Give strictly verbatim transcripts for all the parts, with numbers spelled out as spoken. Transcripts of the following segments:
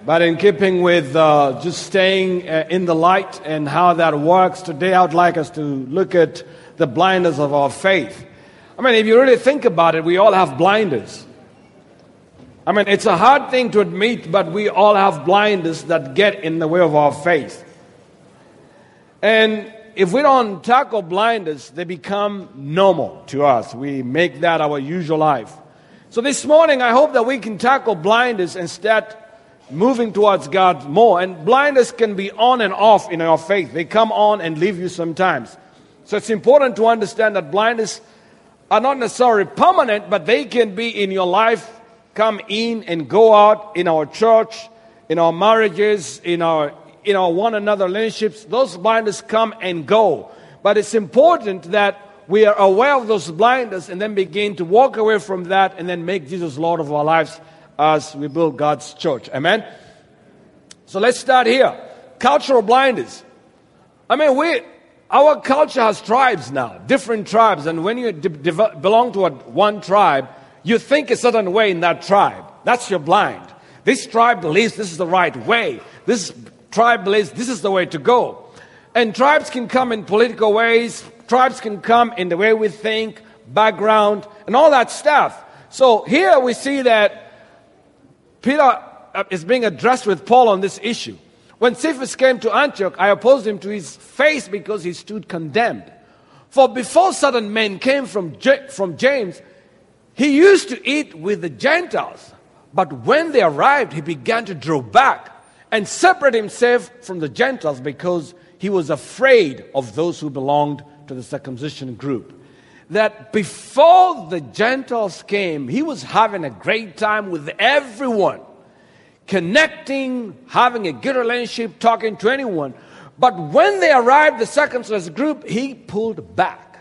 But in keeping with uh, just staying uh, in the light and how that works, today I would like us to look at the blinders of our faith. I mean, if you really think about it, we all have blinders. I mean, it's a hard thing to admit, but we all have blinders that get in the way of our faith. And if we don't tackle blinders, they become normal to us. We make that our usual life. So this morning, I hope that we can tackle blinders and start moving towards God more. And blinders can be on and off in our faith. They come on and leave you sometimes. So it's important to understand that blinders are not necessarily permanent, but they can be in your life, come in and go out in our church, in our marriages, in our in our one another relationships. Those blinders come and go. But it's important that we are aware of those blinders and then begin to walk away from that and then make Jesus Lord of our lives as we build God's church. Amen? So let's start here. Cultural blinders. I mean, we, our culture has tribes now, different tribes. And when you de- de- belong to a, one tribe, you think a certain way in that tribe. That's your blind. This tribe believes this is the right way. This tribe believes this is the way to go. And tribes can come in political ways. Tribes can come in the way we think, background, and all that stuff. So here we see that Peter is being addressed with Paul on this issue. When Cephas came to Antioch, I opposed him to his face because he stood condemned. For before certain men came from, J- from James, he used to eat with the Gentiles. But when they arrived, he began to draw back and separate himself from the Gentiles because he was afraid of those who belonged to the circumcision group. That before the Gentiles came, he was having a great time with everyone, connecting, having a good relationship, talking to anyone. But when they arrived, the circumcised group, he pulled back.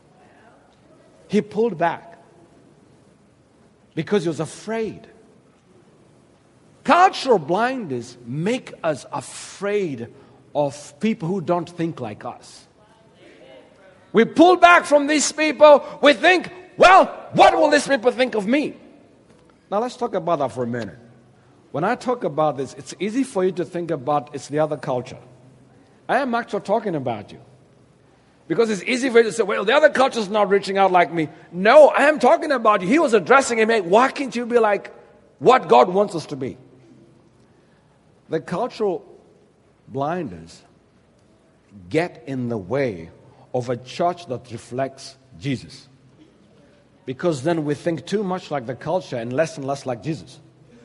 He pulled back because he was afraid. Cultural blindness make us afraid of people who don't think like us. We pull back from these people. We think, well, what will these people think of me? Now let's talk about that for a minute. When I talk about this, it's easy for you to think about it's the other culture. I am actually talking about you. Because it's easy for you to say, well, the other culture is not reaching out like me. No, I am talking about you. He was addressing him. Hey, why can't you be like what God wants us to be? The cultural blinders get in the way of a church that reflects Jesus. Because then we think too much like the culture and less and less like Jesus.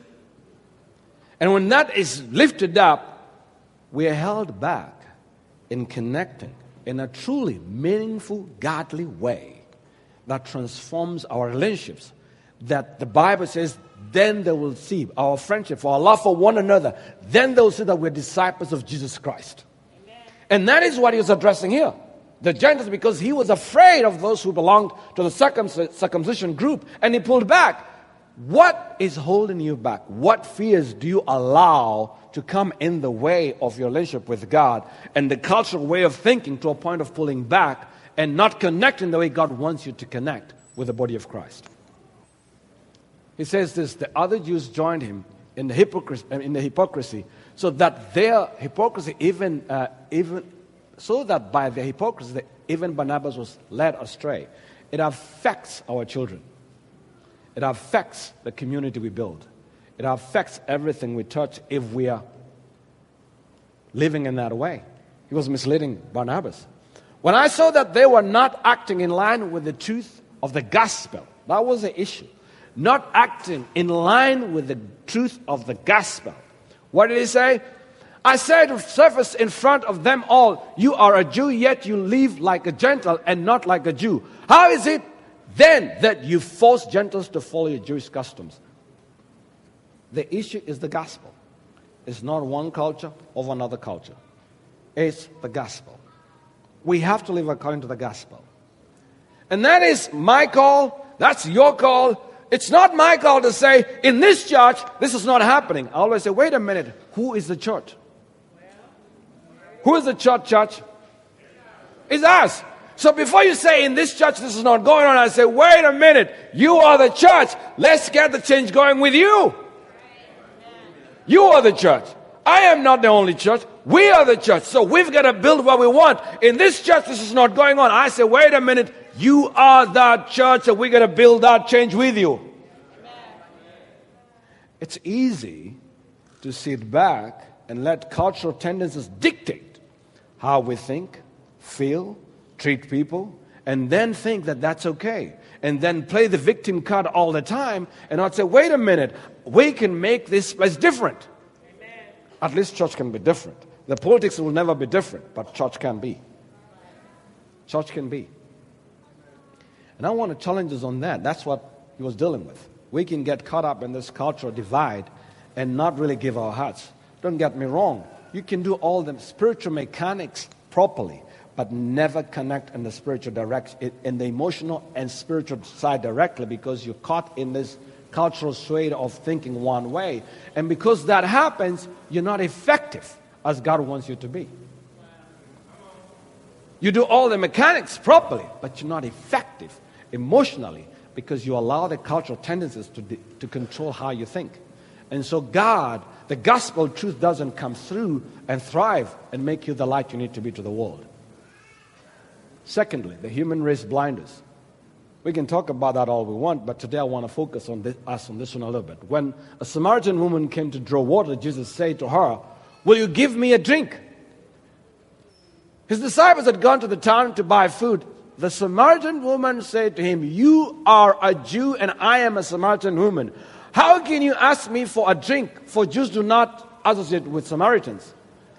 And when that is lifted up, we are held back in connecting in a truly meaningful, godly way that transforms our relationships. That the Bible says, then they will see our friendship, our love for one another. Then they will see that we're disciples of Jesus Christ. Amen. And that is what he was addressing here. The Gentiles, because he was afraid of those who belonged to the circumc- circumcision group, and he pulled back. What is holding you back? What fears do you allow to come in the way of your relationship with God and the cultural way of thinking to a point of pulling back and not connecting the way God wants you to connect with the body of Christ? He says this, the other Jews joined him in the hypocrisy, in the hypocrisy so that their hypocrisy even, uh, even so that by their hypocrisy, even Barnabas was led astray. It affects our children. It affects the community we build. It affects everything we touch if we are living in that way. He was misleading Barnabas. When I saw that they were not acting in line with the truth of the gospel, that was the issue. Not acting in line with the truth of the gospel. What did he say? I said to Cephas in front of them all, you are a Jew, yet you live like a Gentile and not like a Jew. How is it then that you force Gentiles to follow your Jewish customs? The issue is the gospel. It's not one culture over another culture. It's the gospel. We have to live according to the gospel. And that is my call. That's your call. It's not my call to say, in this church, this is not happening. I always say, wait a minute. Who is the church? Who is the church, church? It's us. So before you say, in this church, this is not going on, I say, wait a minute. You are the church. Let's get the change going with you. You are the church. I am not the only church. We are the church. So we've got to build what we want. In this church, this is not going on. I say, wait a minute. You are the church, and we're going to build that change with you. Amen. It's easy to sit back and let cultural tendencies dictate how we think, feel, treat people, and then think that that's okay. And then play the victim card all the time and not say, wait a minute, we can make this place different. Amen. At least church can be different. The politics will never be different, but church can be. Church can be. And I want to challenge us on that. That's what he was dealing with. We can get caught up in this cultural divide and not really give our hearts. Don't get me wrong. You can do all the spiritual mechanics properly, but never connect in the spiritual direction, in the emotional and spiritual side directly, because you're caught in this cultural sway of thinking one way. And because that happens, you're not effective as God wants you to be. You do all the mechanics properly, but you're not effective emotionally because you allow the cultural tendencies to, to control how you think. And so God, the gospel truth doesn't come through and thrive and make you the light you need to be to the world. Secondly, the human race blinders. We can talk about that all we want, but today I want to focus on this, us on this one a little bit. When a Samaritan woman came to draw water, Jesus said to her, will you give me a drink? His disciples had gone to the town to buy food. The Samaritan woman said to him, you are a Jew and I am a Samaritan woman. How can you ask me for a drink? For Jews do not associate with Samaritans.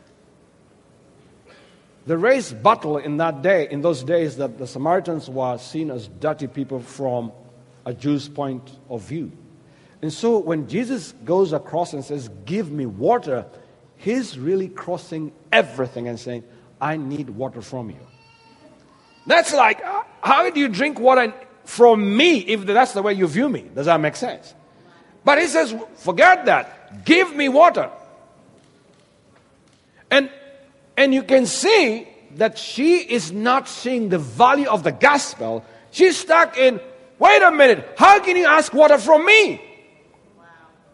The race battle in that day, in those days, that the Samaritans were seen as dirty people from a Jew's point of view. And so when Jesus goes across and says, give me water, he's really crossing everything and saying, I need water from you. That's like, how do you drink water from me if that's the way you view me? Does that make sense? But he says, forget that. Give me water. And And you can see that she is not seeing the value of the gospel. She's stuck in, wait a minute, how can you ask water from me? Wow.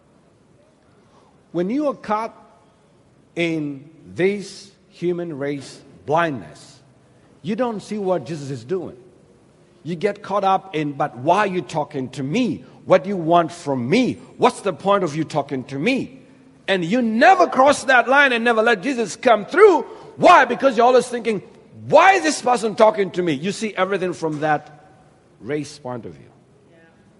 When you are caught in this human race blindness, you don't see what Jesus is doing. You get caught up in, but why are you talking to me? What do you want from me? What's the point of you talking to me? And you never cross that line and never let Jesus come through. Why? Because you're always thinking, why is this person talking to me? You see everything from that race point of view. Yeah.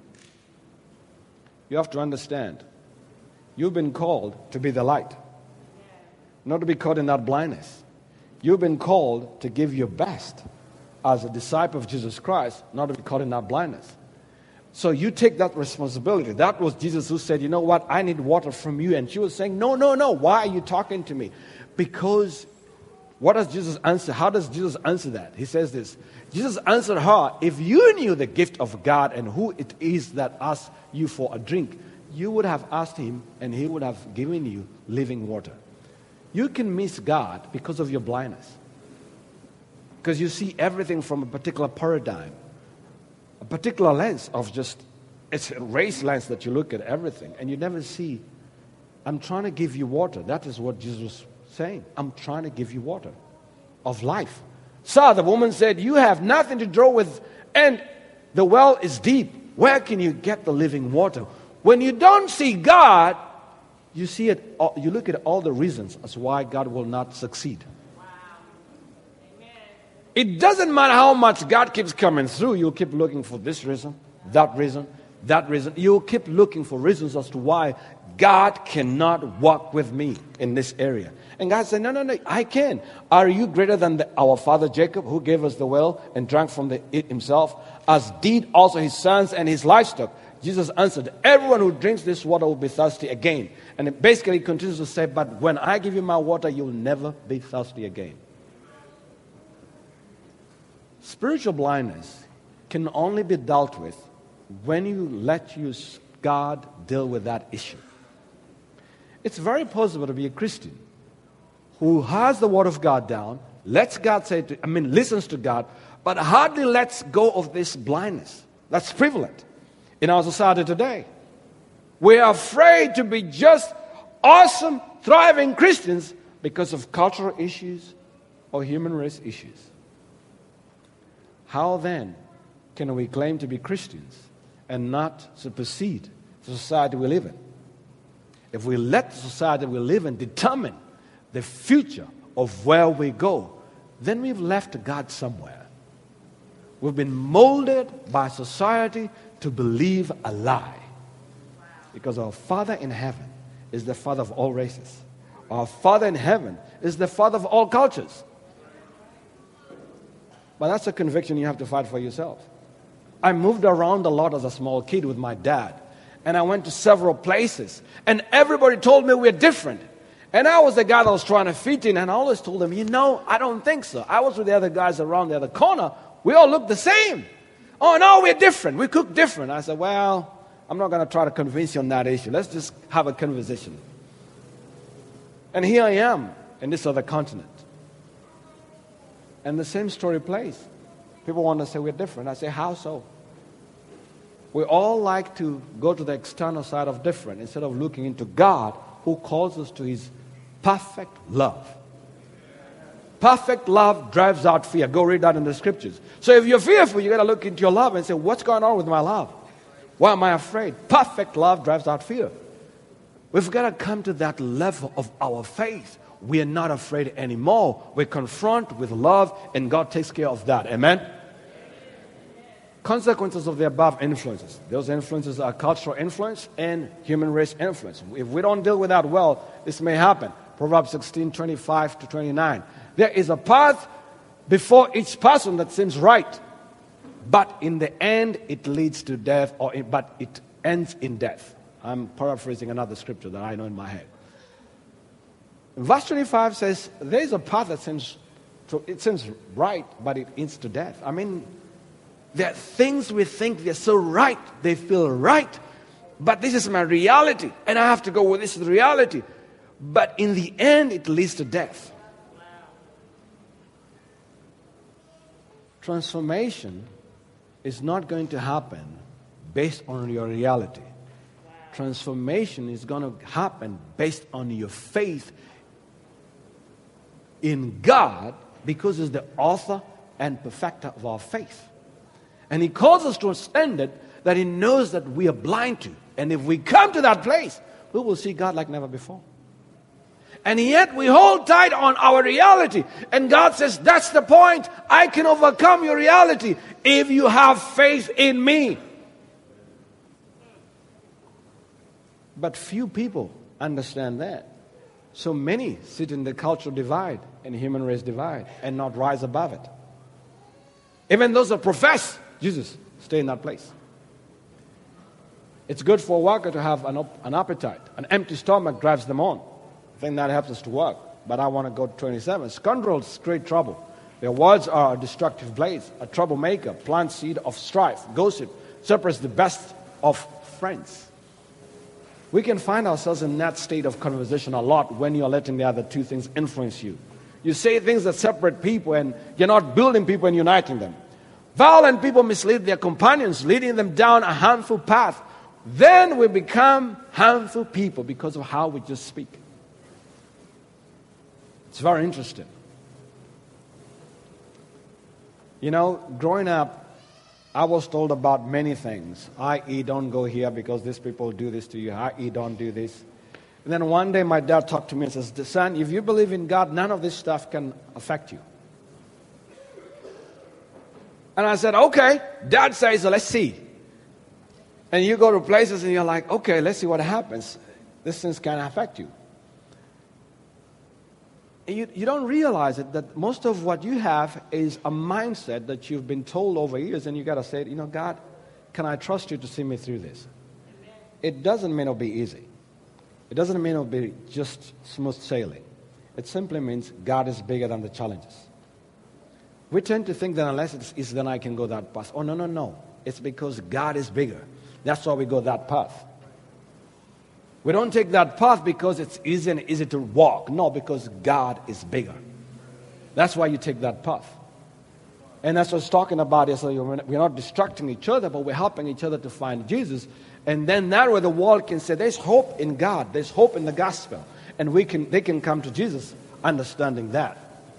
You have to understand, you've been called to be the light, yeah. Not to be caught in that blindness. You've been called to give your best as a disciple of Jesus Christ, not to be caught in that blindness. So you take that responsibility. That was Jesus who said, you know what, I need water from you. And she was saying, no, no, no, why are you talking to me? Because what does Jesus answer? How does Jesus answer that? He says this, Jesus answered her, if you knew the gift of God and who it is that asks you for a drink, you would have asked him and he would have given you living water. You can miss God because of your blindness. Because you see everything from a particular paradigm, a particular lens of just, it's a race lens that you look at everything and you never see, I'm trying to give you water. That is what Jesus was saying. I'm trying to give you water of life. So the woman said, you have nothing to draw with and the well is deep. Where can you get the living water? When you don't see God, you see it, you look at all the reasons as why God will not succeed. It doesn't matter how much God keeps coming through. You'll keep looking for this reason, that reason, that reason. You'll keep looking for reasons as to why God cannot walk with me in this area. And God said, no, no, no, I can. Are you greater than the, our father Jacob, who gave us the well and drank from the, it himself, as did also his sons and his livestock? Jesus answered, everyone who drinks this water will be thirsty again. And it basically continues to say, but when I give you my water, you'll never be thirsty again. Spiritual blindness can only be dealt with when you let you, God deal with that issue. It's very possible to be a Christian who has the Word of God down, lets God say, to, I mean, listens to God, but hardly lets go of this blindness that's prevalent in our society today. We are afraid to be just awesome, thriving Christians because of cultural issues or human race issues. How then can we claim to be Christians and not supersede the society we live in? If we let the society we live in determine the future of where we go, then we've left God somewhere. We've been molded by society to believe a lie. Because our Father in heaven is the Father of all races. Our Father in heaven is the Father of all cultures. But that's a conviction you have to fight for yourself. I moved around a lot as a small kid with my dad. And I went to several places. And everybody told me we're different. And I was the guy that was trying to fit in. And I always told them, you know, I don't think so. I was with the other guys around the other corner. We all look the same. Oh, no, we're different. We cook different. I said, well, I'm not going to try to convince you on that issue. Let's just have a conversation. And here I am in this other continent. And the same story plays. People want to say we're different. I say, how so? We all like to go to the external side of different instead of looking into God who calls us to His perfect love. Perfect love drives out fear. Go read that in the scriptures. So if you're fearful, you got to look into your love and say, what's going on with my love? Why am I afraid? Perfect love drives out fear. We've got to come to that level of our faith. We are not afraid anymore. We confront with love, and God takes care of that. Amen? Consequences of the above influences. Those influences are cultural influence and human race influence. If we don't deal with that well, this may happen. Proverbs sixteen, twenty-five to twenty-nine. There is a path before each person that seems right, but in the end it leads to death, or it, but it ends in death. I'm paraphrasing another scripture that I know in my head. Verse twenty-five says, there is a path that seems, it seems right, but it ends to death. I mean, there are things we think they're so right, they feel right, but this is my reality, and I have to go with this reality. But in the end, it leads to death. Transformation is not going to happen based on your reality. Transformation is going to happen based on your faith in God, because He's the author and perfecter of our faith. And He calls us to a standard that He knows that we are blind to. And if we come to that place, we will see God like never before. And yet we hold tight on our reality. And God says, that's the point. I can overcome your reality if you have faith in me. But few people understand that. So many sit in the cultural divide and human race divide and not rise above it. Even those that profess Jesus stay in that place. It's good for a worker to have an, op- an appetite. An empty stomach drives them on. I think that helps us to work. But I want to go to twenty-seven. Scoundrels create trouble. Their words are a destructive blaze, a troublemaker, plant seed of strife, gossip, separates the best of friends. We can find ourselves in that state of conversation a lot when you're letting the other two things influence you. You say things that separate people, and you're not building people and uniting them. Violent people mislead their companions, leading them down a harmful path. Then we become harmful people because of how we just speak. It's very interesting. You know, growing up, I was told about many things. that is, don't go here because these people do this to you. that is, don't do this. And then one day my dad talked to me and says, son, if you believe in God, none of this stuff can affect you. And I said, okay. Dad says, let's see. And you go to places and you're like, okay, let's see what happens. These things can affect you. And you, you don't realize it, that most of what you have is a mindset that you've been told over years, and you got to say, you know, God, can I trust you to see me through this? Amen. It doesn't mean it'll be easy. It doesn't mean it'll be just smooth sailing. It simply means God is bigger than the challenges. We tend to think that unless it's easy, then I can go that path. Oh, no, no, no. It's because God is bigger. That's why we go that path. We don't take that path because it's easy and easy to walk. No, because God is bigger. That's why you take that path. And that's what I was talking about. Is so we're not distracting each other, but we're helping each other to find Jesus. And then that way the world can say, there's hope in God. There's hope in the gospel. And we can, they can come to Jesus understanding that.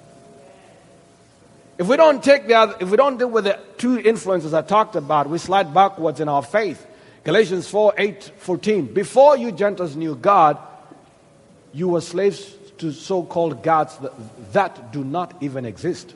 If we don't take the other, if we don't deal with the two influences I talked about, we slide backwards in our faith. Galatians four, eight, fourteen. Before you Gentiles knew God, you were slaves to so-called gods that, that do not even exist.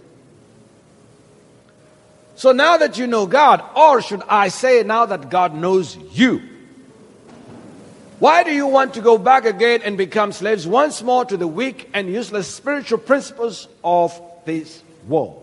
So now that you know God, or should I say now that God knows you, why do you want to go back again and become slaves once more to the weak and useless spiritual principles of this world?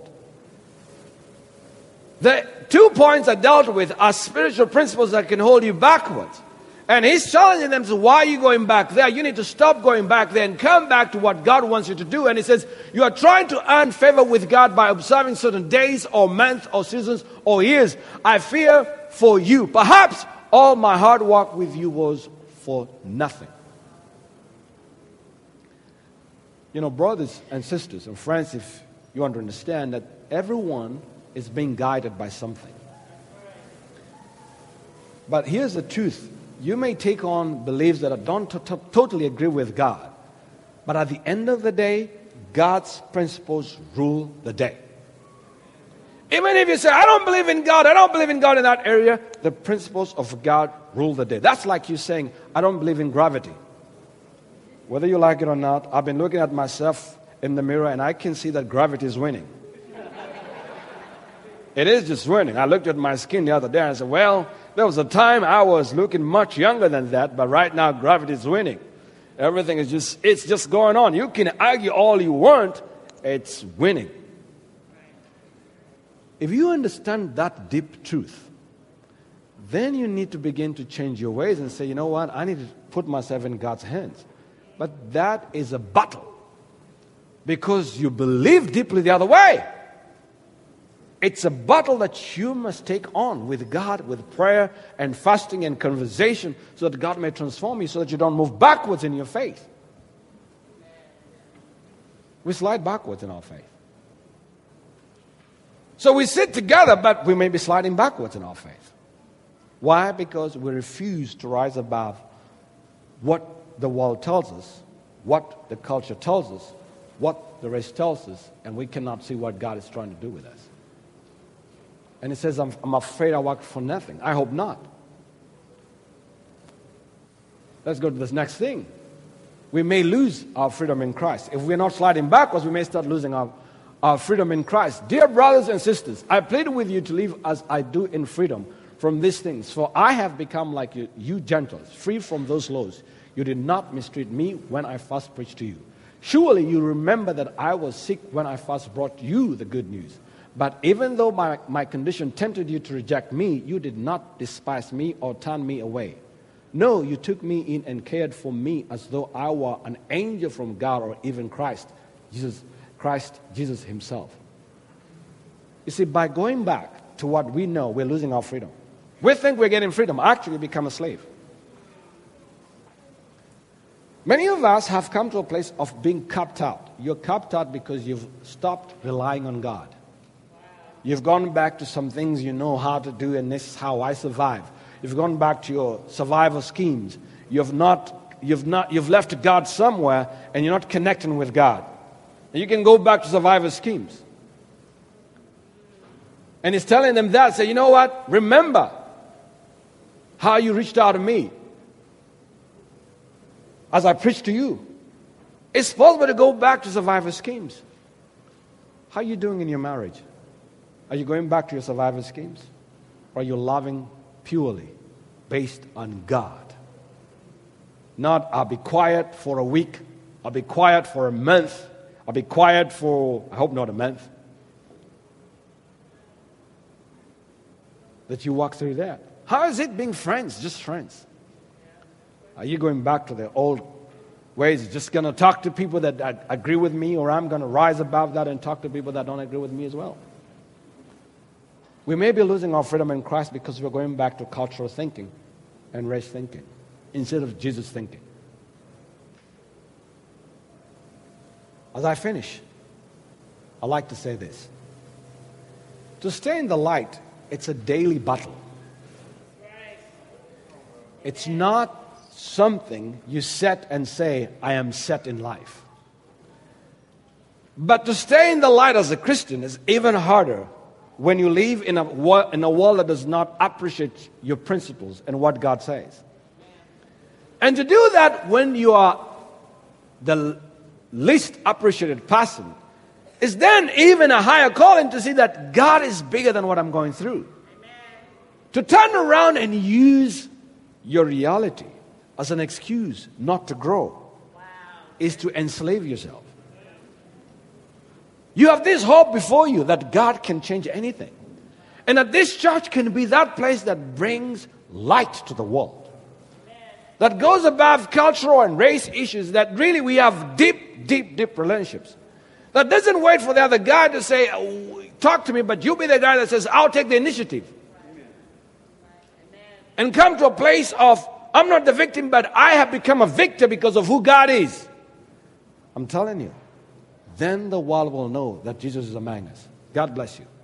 The two points I dealt with are spiritual principles that can hold you backwards. And he's challenging them, so why are you going back there? You need to stop going back there and come back to what God wants you to do. And he says, you are trying to earn favor with God by observing certain days or months or seasons or years. I fear for you. Perhaps all my hard work with you was for nothing. You know, brothers and sisters and friends, if you want to understand that everyone is being guided by something. But here's the truth. You may take on beliefs that don't t- t- totally agree with God. But at the end of the day, God's principles rule the day. Even if you say, I don't believe in God, I don't believe in God in that area, the principles of God rule the day. That's like you saying, I don't believe in gravity. Whether you like it or not, I've been looking at myself in the mirror and I can see that gravity is winning. It is just winning. I looked at my skin the other day and I said, well, there was a time I was looking much younger than that, but right now gravity is winning. Everything is just, it's just going on. You can argue all you want, it's winning. If you understand that deep truth, then you need to begin to change your ways and say, you know what, I need to put myself in God's hands. But that is a battle because you believe deeply the other way. It's a battle that you must take on with God, with prayer and fasting and conversation so that God may transform you so that you don't move backwards in your faith. We slide backwards in our faith. So we sit together, but we may be sliding backwards in our faith. Why? Because we refuse to rise above what the world tells us, what the culture tells us, what the race tells us, and we cannot see what God is trying to do with us. And he says, I'm, I'm afraid I work for nothing. I hope not. Let's go to this next thing. We may lose our freedom in Christ. If we're not sliding backwards, we may start losing our, our freedom in Christ. Dear brothers and sisters, I plead with you to live as I do in freedom from these things. For I have become like you, you Gentiles, free from those laws. You did not mistreat me when I first preached to you. Surely you remember that I was sick when I first brought you the good news. But even though my, my condition tempted you to reject me, you did not despise me or turn me away. No, you took me in and cared for me as though I were an angel from God or even Christ, Jesus, Christ, Jesus himself. You see, by going back to what we know, we're losing our freedom. We think we're getting freedom. Actually, we become a slave. Many of us have come to a place of being capped out. You're capped out because you've stopped relying on God. You've gone back to some things you know how to do, and this is how I survive. You've gone back to your survival schemes. You've not, you've not, you've left God somewhere, and you're not connecting with God. And you can go back to survival schemes. And he's telling them that, say, you know what? Remember how you reached out to me as I preached to you. It's possible to go back to survival schemes. How are you doing in your marriage? Are you going back to your survival schemes? Or are you loving purely based on God? Not, I'll be quiet for a week. I'll be quiet for a month. I'll be quiet for, I hope not a month. That you walk through that. How is it being friends, just friends? Are you going back to the old ways, just going to talk to people that, that agree with me, or I'm going to rise above that and talk to people that don't agree with me as well? We may be losing our freedom in Christ because we're going back to cultural thinking and race thinking instead of Jesus thinking. As I finish, I'd like to say this. To stay in the light, it's a daily battle. It's not something you set and say, I am set in life. But to stay in the light as a Christian is even harder when you live in a, wo- in a world that does not appreciate your principles and what God says. And to do that when you are the least appreciated person is then even a higher calling to see that God is bigger than what I'm going through. Amen. To turn around and use your reality as an excuse not to grow wow. is to enslave yourself. You have this hope before you that God can change anything. And that this church can be that place that brings light to the world. That goes above cultural and race issues, that really we have deep, deep, deep relationships. That doesn't wait for the other guy to say, oh, talk to me, but you be the guy that says, I'll take the initiative. Amen. And come to a place of, I'm not the victim, but I have become a victor because of who God is. I'm telling you, then the world will know that Jesus is among us. God bless you.